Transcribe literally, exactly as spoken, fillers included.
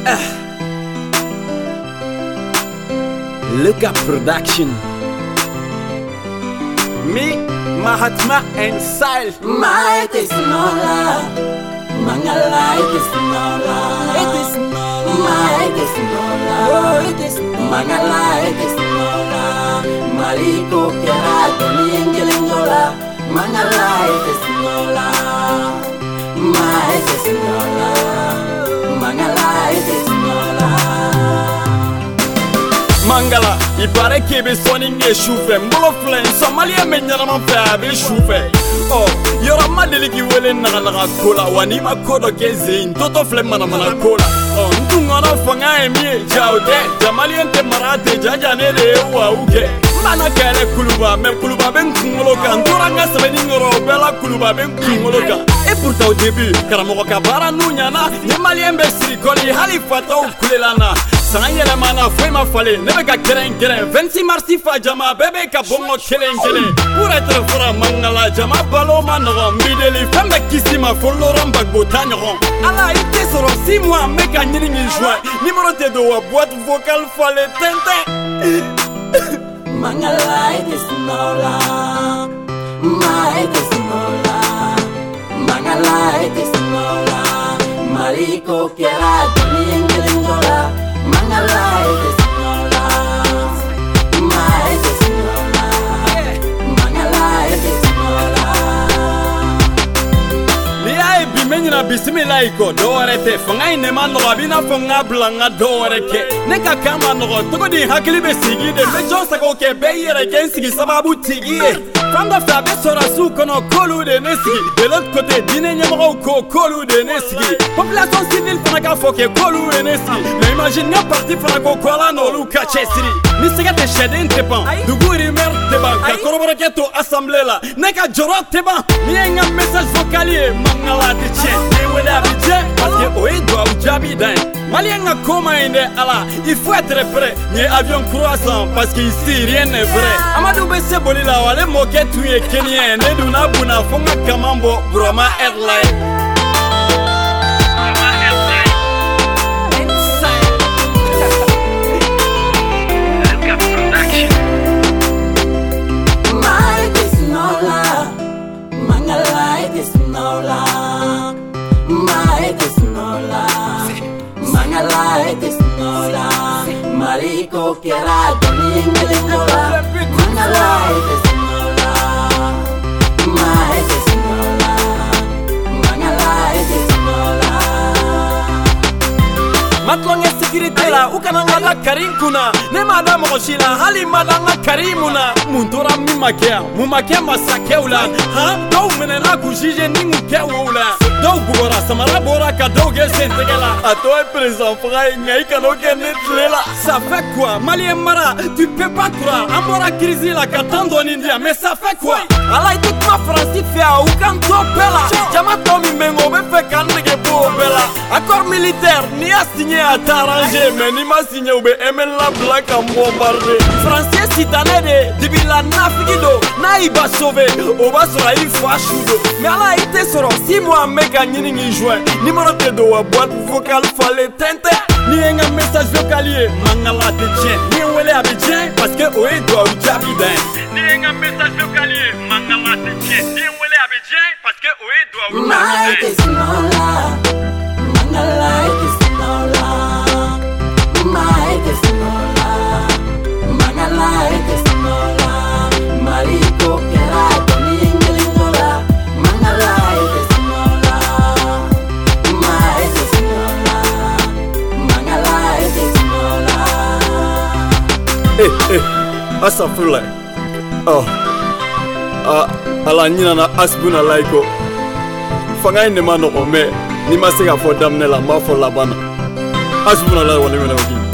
Luka Production. Me, Mahatma and Sile. My it is no love. Mangala it is no love. It is no love. My it is no love. It is Mangala it is no love. Maliko kera doni engelingola. Mangala it is no love. My it is no love. Mangala it is no love. Mangala, il paraît qu'il veut soigner les chouffes. Molo flen, Somalia me nyama fe abe chouffes. Oh, yora madeli ki wele naga naga kola. Wani ma kodo keze, toto flen mana mana kola. Oh, ntungona fanga emie, jaude. Jamalien te marate, jaja nede ewa uke. Mana kele kuluba, me kuluba ben kungoloka. Ntoranga sabeni ngoro, bela kuluba ben kungoloka. Et pourtant au début, karamoko kabara nunyana. Ni malien be sirikoli, hali fata u kulelana. San yelemana foi ma fale, nebe ka keren keren. vingt-six mars fa jama, bebe ka bongo kelen kelen. Pour être fora mangala, jama balo manoron. Mbideli fembe kisima, foloron bagbo tanyoron. Ala ite soro six mois, meka nyiringi juin. Numéro te do wa boîte vocale fale tente. Mangala it is no love. My it is no love. Mangala it is no love. Maliko kera doni engelingola. Mangala it is no love. My it is no love. Mangala it is no love. Liya ebi menyina bismillah iko doorete fanga inema noga bina fanga blanga dooreke neka kama nogo togodi hakili be sigide me jonsa ko ke be yere ken sigi sababu tigie fanga fa be sora su kono kolu de nesigi de l'autre côté dine nyamaro ko kolu de nesigi population civile fanga ka foke kolu de nesigi mais imagine na parti fanga ko kola no lu ka chesiri ni siga te shedin te ban duguri mer te ban ka korobora ke to assemblée la neka joro te ban ni nga message vocalier mangala te che te wala bi je parce que oe doit ou jabi dan malien nga koma inde ala il faut être prêt ni avion croissant parce que ici rien n'est vrai amadou be se bolila wale moke tu ye kenien ne duna buna fonga kamambo broma airline. No love, my it is no love. Mangala it is no love. Maliko kera doni engelingola. Mangala it is no love. My it is no love. Mangala it is no love. Matlonge sécurité la ukananga la karinkuna ne madame rochila hali madanga karimuna muntora mimakea mumakea masakeula ha do menena kujije ningu keula do bora samara bora ka doge sentegela ato est présent frère ngai kanoke netlela ça fait quoi malien mara tu peux pas croire amora crise la katando india mais ça fait quoi ala itu ma français fait a ukanto bela jama tomi mengo be fe kanege bo bela accord militaire ni a signé à t'arranger mais ni ma signé ou be emel la black à bombarder français citané de dibila nafigido na iba sauver o ba sora il faut chudo mais ala été soro six mois meka nyini ngi joint numéro te do wa boîte vocale fallait tente ni nga message vocalier mangala te tien ni wele abidjan parce que o e doit ou jabidan ni nga message vocalier mangala te tien ni wele abidjan parce que o e doit ou jabidan. My it is no love. Mangala it is no love. My it is no love. Mangala it is no love. Maliko kera doni engelingola. Mangala it is no love. My it is no love. Mangala it is no love. Eh eh asafula oh ah ala nyina na asbuna laiko fanga ine mano ome ni masega fo damne la ma fo labana asbuna la wala wala